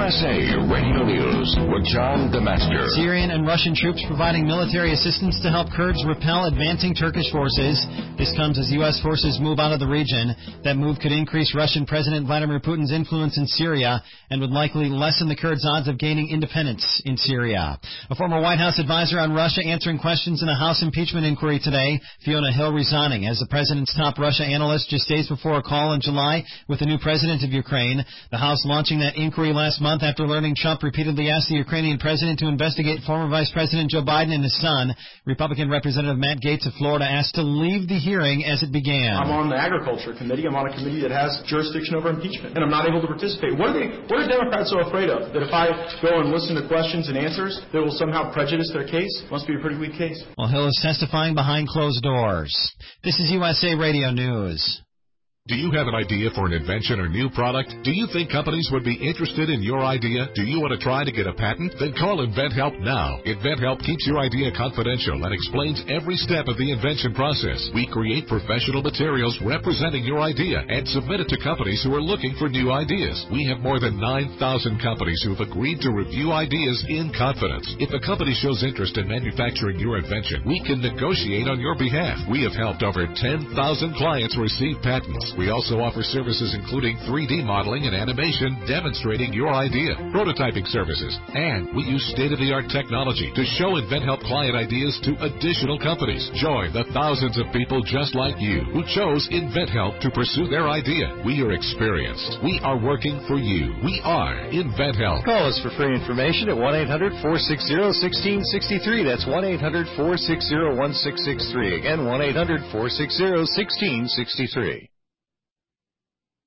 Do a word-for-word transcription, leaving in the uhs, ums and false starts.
S A Radio News with John DeMaster. Syrian and Russian troops providing military assistance to help Kurds repel advancing Turkish forces. This comes as U S forces move out of the region. That move could increase Russian President Vladimir Putin's influence in Syria and would likely lessen the Kurds' odds of gaining independence in Syria. A former White House advisor on Russia answering questions in a House impeachment inquiry today. Fiona Hill resigning as the president's top Russia analyst just days before a call in July with the new president of Ukraine. The House launching that inquiry last month after learning Trump repeatedly asked the Ukrainian president to investigate former Vice President Joe Biden and his son. Republican Representative Matt Gaetz of Florida asked to leave the hearing as it began. I'm on the Agriculture Committee. I'm on a committee that has jurisdiction over impeachment, and I'm not able to participate. What are they? What are Democrats so afraid of? That if I go and listen to questions and answers, that will somehow prejudice their case? Must be a pretty weak case. Well, Hill is testifying behind closed doors. This is U S A Radio News. Do you have an idea for an invention or new product? Do you think companies would be interested in your idea? Do you want to try to get a patent? Then call InventHelp now. InventHelp keeps your idea confidential and explains every step of the invention process. We create professional materials representing your idea and submit it to companies who are looking for new ideas. We have more than nine thousand companies who have agreed to review ideas in confidence. If a company shows interest in manufacturing your invention, we can negotiate on your behalf. We have helped over ten thousand clients receive patents. We also offer services including three D modeling and animation demonstrating your idea, prototyping services, and we use state-of-the-art technology to show InventHelp client ideas to additional companies. Join the thousands of people just like you who chose InventHelp to pursue their idea. We are experienced. We are working for you. We are InventHelp. Call us for free information at one eight hundred four six zero one six six three. That's one eight hundred four six zero one six six three. Again, one eight hundred four six zero one six six three.